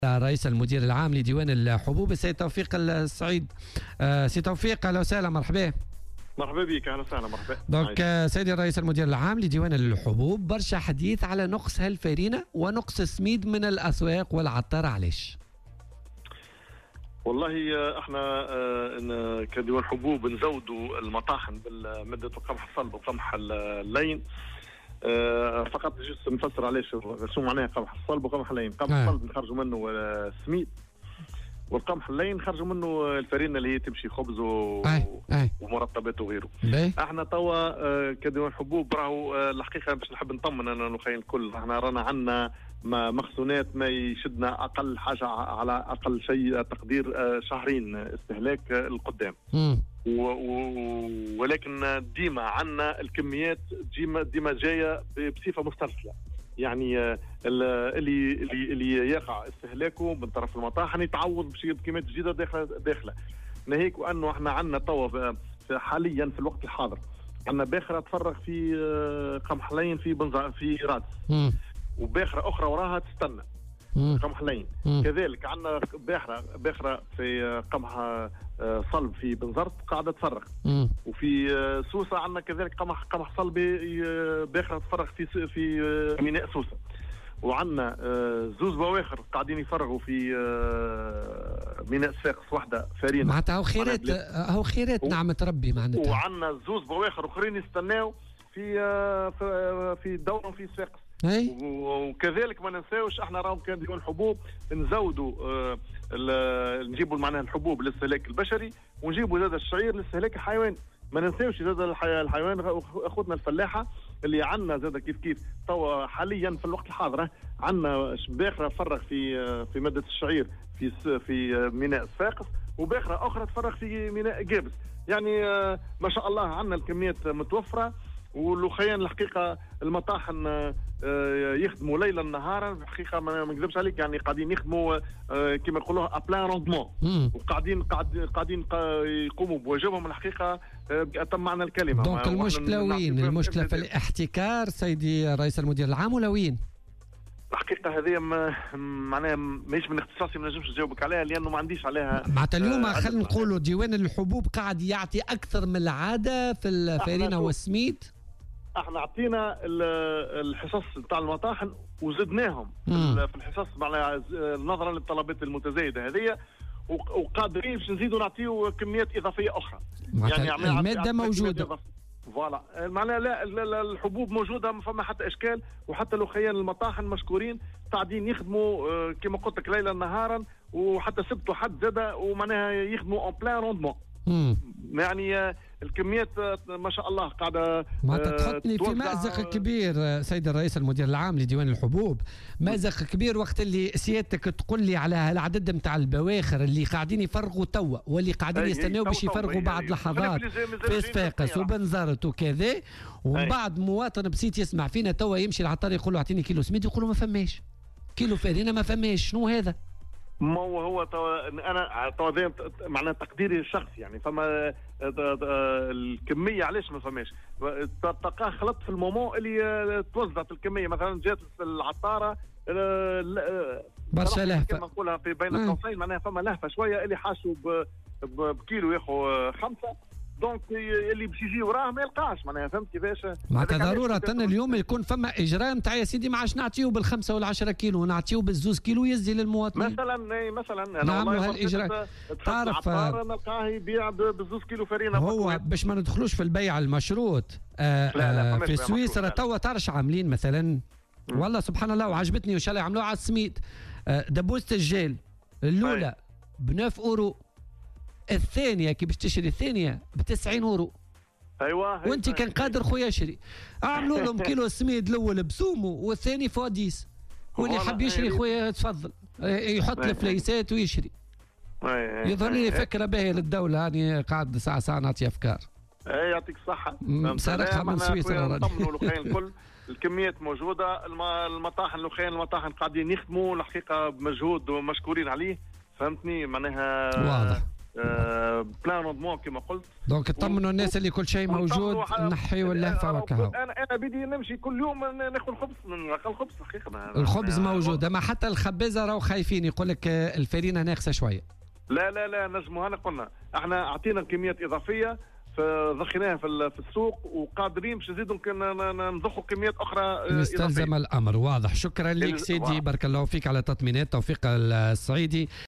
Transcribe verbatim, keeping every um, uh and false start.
رئيس المدير العام لديوان الحبوب السيد توفيق السعيد. آه سي توفيق، اهلا وسهلا، مرحبا. مرحبا بك، اهلا وسهلا، مرحبا. دونك آه سيدي الرئيس المدير العام لديوان الحبوب، برشا حديث على نقص هالفارينه ونقص السميد من الاسواق والعطار، علاش؟ والله احنا كديوان حبوب نزودوا المطاحن بماده القمح الصلب وقمح اللين. أه فقط جست نفسر علاش شو معناها قمح الصلب وقمح اللين. قمح الصلب نخرجوا منه السميد، والقمح اللين نخرجوا منه الفرينه اللي هي تمشي خبز و... ومرطبات وغيره. احنا توا أه كديوان حبوب راهو أه الحقيقه باش نحب نطمن انا نخيل الكل، احنا رانا عندنا مخزونات ما يشدنا اقل حاجه على اقل شيء تقدير أه شهرين استهلاك أه القدام. و... و... ولكن ديما عندنا الكميات ديما ديما جايه بصفه مسترسله، يعني اللي اللي اللي يقع استهلاكه من طرف المطاحن يتعوض بكميات جديده داخله داخله ناهيك. وانه احنا عندنا توا حاليا في الوقت الحاضر عندنا باخره تفرغ في قمح لين في بنزا في رادس، وباخره اخرى وراها تستنى قمح لين. كذلك عندنا باخره باخره في قمح صلب في بنزرت قاعده تفرغ، وفي سوسه عندنا كذلك قمح قمح صلبي باخره تفرغ في في ميناء سوسه. وعندنا زوز بواخر قاعدين يفرغوا في ميناء صفاقس وحده فارينه. معناتها هو خيرات هو خيرات نعمه ربي معناتها. وعندنا زوز بواخر اخرين يستناو في في دورهم في صفاقس. أي. وكذلك ما ننساوش احنا راهم كان ديوان حبوب نزودوا آه نجيبوا معناها الحبوب للاستهلاك البشري، ونجيبوا زاد الشعير للاستهلاك الحيواني. ما ننساوش زاد الحيوان اخوتنا الفلاحه اللي عندنا زاد كيف كيف توا حاليا في الوقت الحاضر عندنا باخره تفرغ في في ماده الشعير في في ميناء صفاقس، وباخره اخرى تفرغ في ميناء جابس. يعني آه ما شاء الله عندنا الكميات متوفره. والخيان الحقيقه المطاحن يخدموا ليلا نهارا، الحقيقه ما نكذبش عليك، يعني قاعدين يخدموا كما يقولوها ابلان روندمون، وقاعدين قاعدين يقوموا بواجبهم الحقيقه اتم معنى الكلمه. دونك المشكله وين؟ المشكله في الاحتكار سيدي رئيس المدير العام ولا وين؟ الحقيقه هذه معناها ماهيش من اختصاصي، ما نجمش نجاوبك عليها لانه ما عنديش عليها. معناتها اليوم آه خلينا نقولوا ديوان الحبوب قاعد يعطي اكثر من العاده في الفارينه والسميد. احنا اعطينا الحصص نتاع المطاحن وزدناهم مم. في الحصص معناها نظرا للطلبات المتزايده هذه، وقادرين باش نزيدوا نعطيو كميات اضافيه اخرى. يعني الماده موجوده فوالا، معناها لا, لا الحبوب موجوده، ما فما حتى اشكال. وحتى لو خيان المطاحن مشكورين قاعدين يخدموا كما قلت لك ليلا نهارا، وحتى سبت وحد زاد ومعناها يخدموا اون بلان روندمون. يعني الكميات ما شاء الله قاعده معناتها تحطني في مأزق كبير سيد الرئيس المدير العام لديوان الحبوب، مأزق كبير وقت اللي سيادتك تقول لي على العدد نتاع البواخر اللي قاعدين يفرغوا توا واللي قاعدين يستناو باش يفرغوا بعد لحظات في صفاقس وبنزرت وكذا، ومن بعد مواطن بسيط يسمع فينا توا يمشي العطار يقول له اعطيني كيلو سميد، يقولوا ما فماش كيلو فارينه، ما فماش. شنو هذا؟ ما هو هو طو... انا طو... معناها تقديري الشخصي، يعني فما الكميه علاش ما فماش تلقاه خلط في المومون اللي توزعت الكميه. مثلا جات العطاره برشا لهفه كما نقولها في بين القوسين، معناها فما لهفه شويه اللي حاسوا ب... بكيلو ياخذ خمسه، دونك اللي باش يجي وراه ما يلقاش. معناها فهمت كيفاش؟ معناتها ضروره اليوم يكون فما اجراء نتاع يا سيدي ما عادش نعطيو بالخمسه والعشرة كيلو، نعطيو بالزوز كيلو يزي للمواطنين. مثلا مثلا انا نعملوا هالاجراء. تعرف نلقاه يبيع بالزوز كيلو فرينه. هو باش ما ندخلوش في البيع المشروط. آآ لا لا في سويسرا توا تعرفش عاملين مثلا والله سبحان الله وعجبتني وان شاء الله يعملوها على السميد. دبوسه الجيل الاولى ب تسعة اورو، الثانيه كي باش تشري الثانيه ب تسعين اورو. ايوه وانت كان قادر خويا اشري، اعملوا لهم كيلو السميد الاول بسومو والثاني فواديس، واللي حب يشري خويا تفضل يحط الفليسات ويشري. يظهر لي فكره باهيه للدوله، يعني قاعد ساعه ساعه نعطي افكار. اي يعطيك الصحه. سرقها من سويسرا. نطمنوا الخيان الكل، الكميات موجوده، المطاحن الخيان المطاحن قاعدين يخدموا الحقيقه بمجهود ومشكورين عليه. فهمتني؟ معناها واضح. بلان روندمون كما قلت. دونك اطمنوا الناس اللي كل شيء موجود، نحيوا اللهفه وكهو. انا انا بدي نمشي كل يوم ناخذ خبز، نلقى الخبز حقيقه. الخبز موجود، اما حتى الخبازه راهو خايفين، يقول لك الفرينه ناقصه شويه. لا لا لا نجموا، انا قلنا احنا اعطينا كميات اضافيه فضخيناها في السوق وقادرين باش نزيدوا نضخوا كميات اخرى يستلزم الامر. واضح. شكرا لك سيدي، بارك الله فيك على تطمينات. توفيق الصعيدي